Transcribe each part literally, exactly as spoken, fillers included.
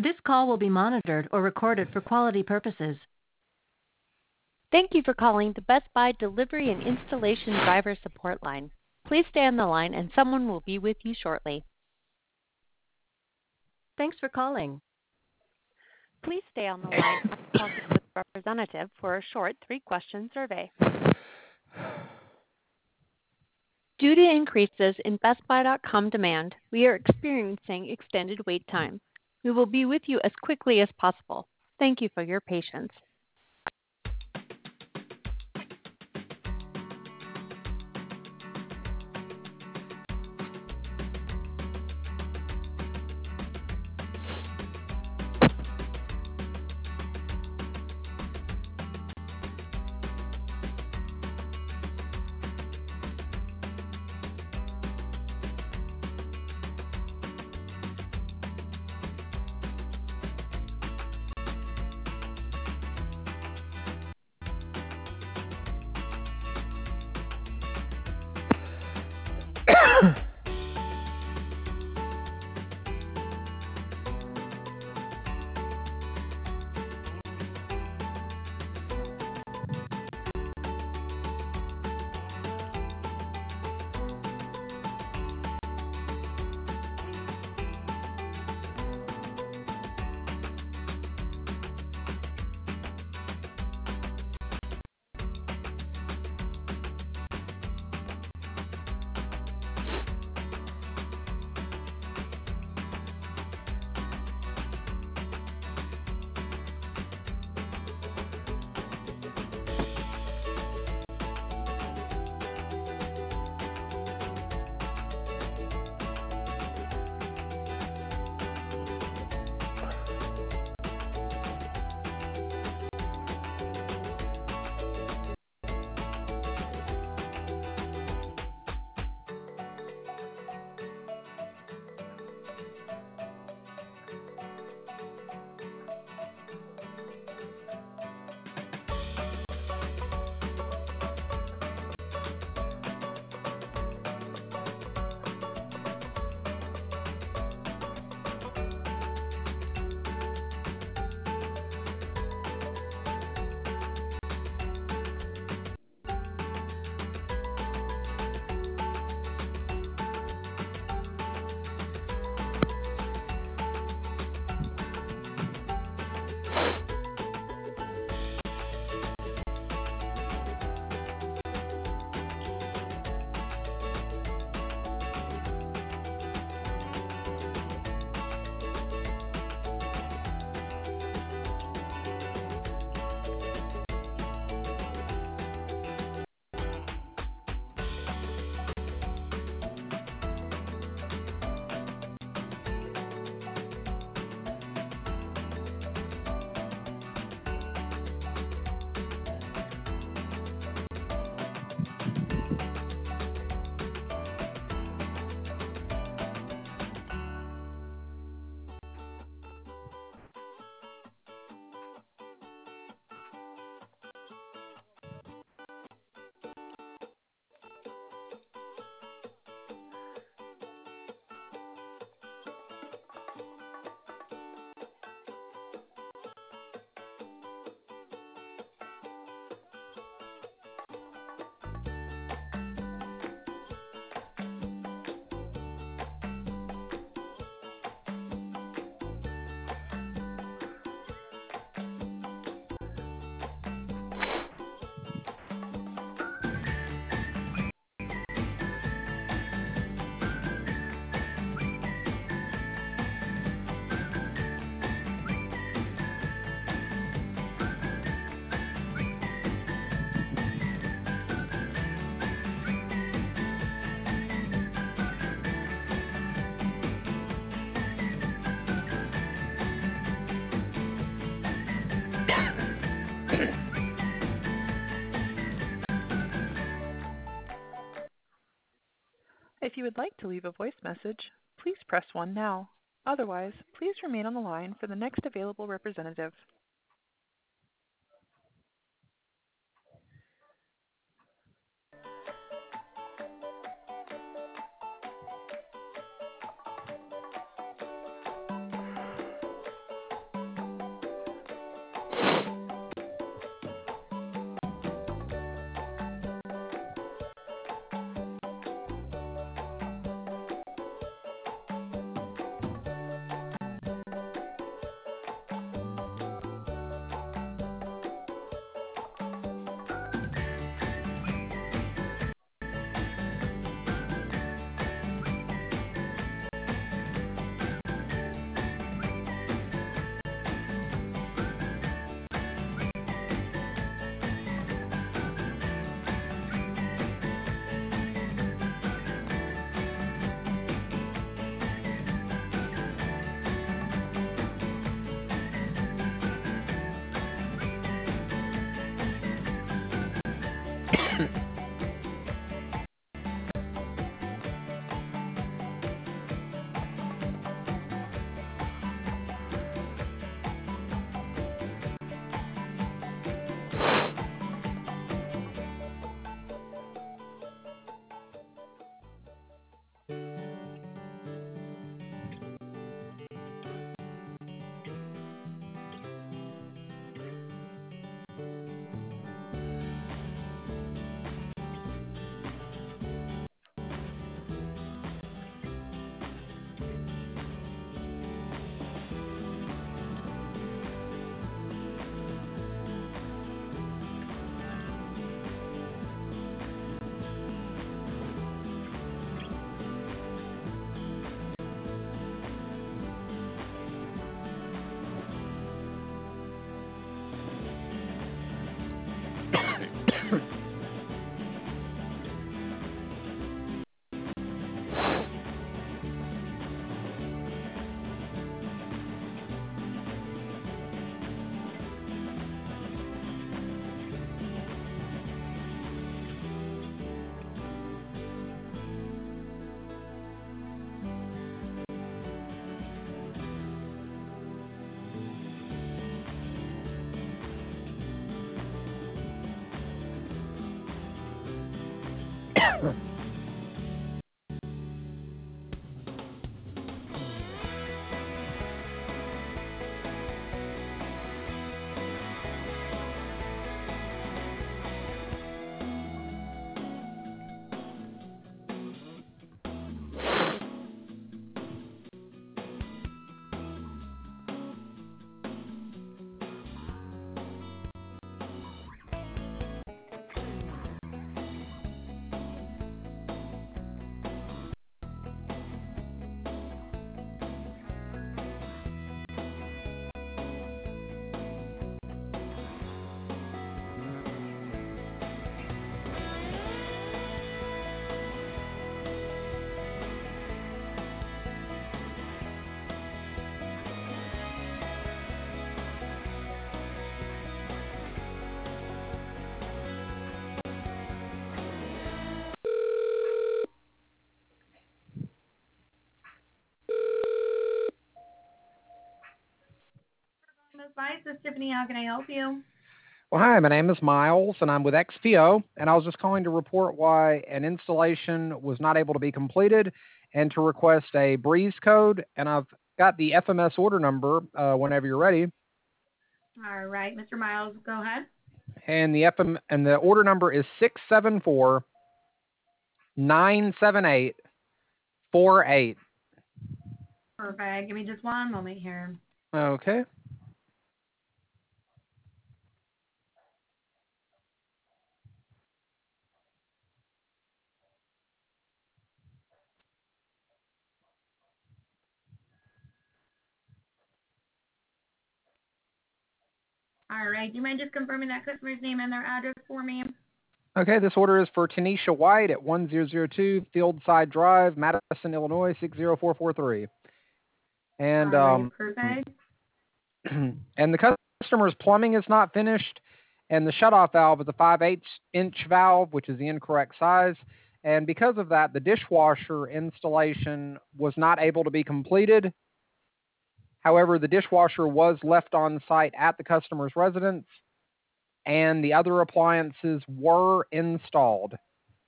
This call will be monitored or recorded for quality purposes. Thank you for calling the Best Buy Delivery and Installation Driver Support Line. Please stay on the line and someone will be with you shortly. Thanks for calling. Please stay on the line and talk with a representative for a short three-question survey. Due to increases in Best Buy dot com demand, we are experiencing extended wait time. We will be with you as quickly as possible. Thank you for your patience. If you would like to leave a voice message, please press one now. Otherwise, please remain on the line for the next available representative. Spice. This is Tiffany. How can I help you? Well, hi, my name is Miles, and I'm with X P O, and I was just calling to report why an installation was not able to be completed and to request a breeze code, and I've got the F M S order number uh, whenever you're ready. All right, Mister Miles, go ahead. And the F M and the order number is six seven four nine seven eight four eight. Perfect. Give me just one moment here. Okay. All right. Do you mind just confirming that customer's name and their address for me? Okay, this order is for Tanisha White at one thousand two Fieldside Drive, Madison, Illinois six zero four four three. And All right, um, perfect. and the customer's plumbing is not finished, and the shutoff valve is a five eighths inch valve, which is the incorrect size. And because of that, the dishwasher installation was not able to be completed. However, the dishwasher was left on site at the customer's residence, and the other appliances were installed.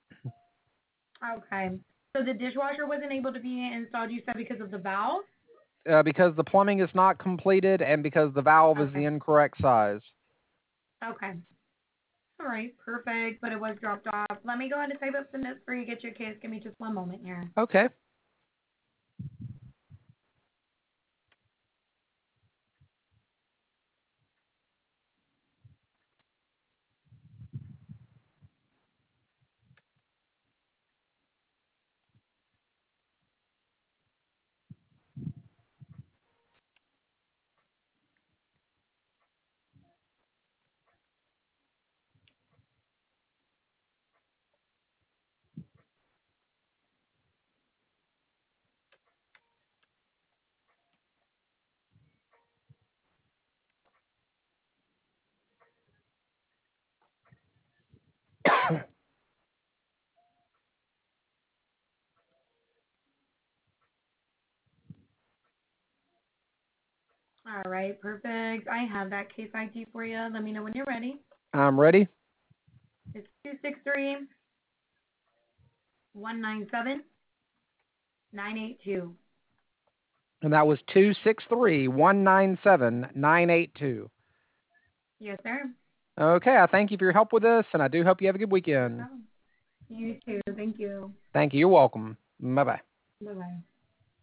Okay. So the dishwasher wasn't able to be installed, you said, because of the valve? Uh, because the plumbing is not completed and because the valve Okay. is the incorrect size. Okay. All right, perfect. But it was dropped off. Let me go ahead and type up some notes for you. Get your case. Give me just one moment here. Okay. All right, perfect. I have that case I D for you. Let me know when you're ready. I'm ready. It's two six three, one nine seven, nine eight two. And that was two six three, one nine seven, nine eight two. Yes, sir. Okay, I thank you for your help with this, and I do hope you have a good weekend. No problem. You too. Thank you. Thank you. You're welcome. Bye-bye. Bye-bye.